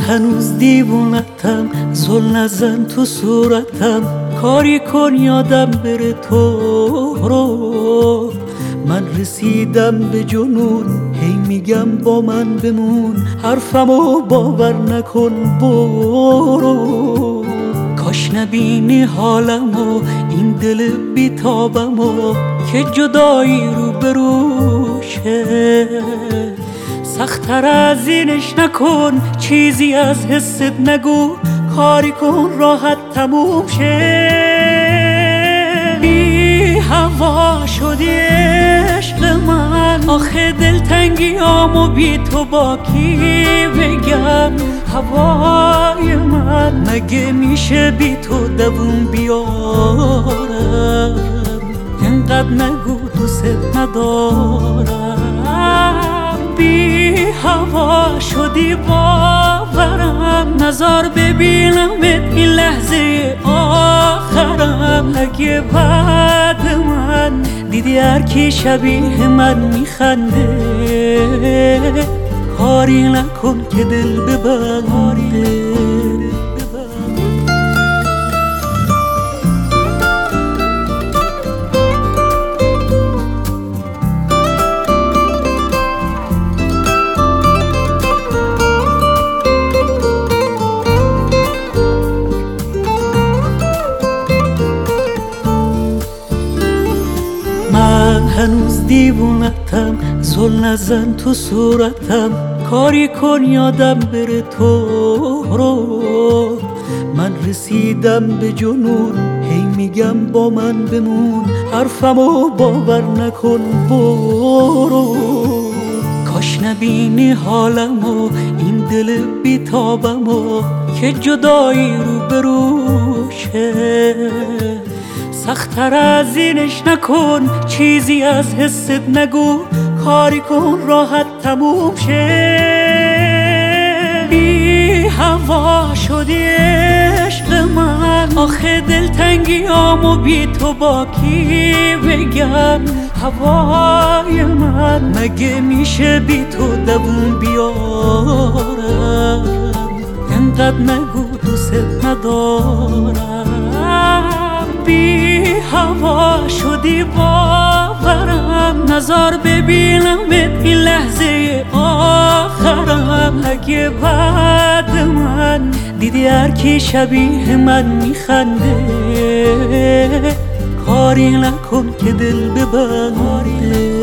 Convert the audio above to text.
هنوز دیوونتم، زل نزن تو صورتم، کاری کن یادم بره تو رو. من رسیدم به جنون، هی میگم با من بمون، حرفمو باور نکن برو. کاش نبینی حالمو، این دل بیتابمو که جدایی رو بروشه. سخت‌تر از اینش نکن، چیزی از حست نگو، کاری کن راحت تموم شه. بی هوا شدی عشق من، آخه دلتنگیامو بی تو با کی بگم. هوای من مگه میشه بی تو دووم بیارم؟ اینقدر نگو دوست ندارم. بی هوا شدی باورم، نظر ببینم این لحظه آخرم. اگه بعد من دیدی هر کی شبیه من میخنده، کاری نکن که دل ببنده. من هنوز دیوونتم، زل نزن تو صورتم، کاری کن یادم بره تو رو. من رسیدم به جنون، هی میگم با من بمون، حرفمو باور نکن برو. کاش نبینی حالمو، این دل بیتابمو که جدایی رو بروشه. سخت‌تر از اینش نکن، چیزی از حست نگو، کاری کن راحت تموم شه. بی هوا شدی عشق من، آخه دلتنگیامو بی تو با کی بگم. هوای من مگه میشه بی تو دووم بیارم؟ اینقدر نگو دوست ندارم. بی هوا شدی باورم، نظر ببینم این لحظه آخرم. اگه بعد من دیدی هر کی شبیه من میخنده، کاری نکن که دل ببنده.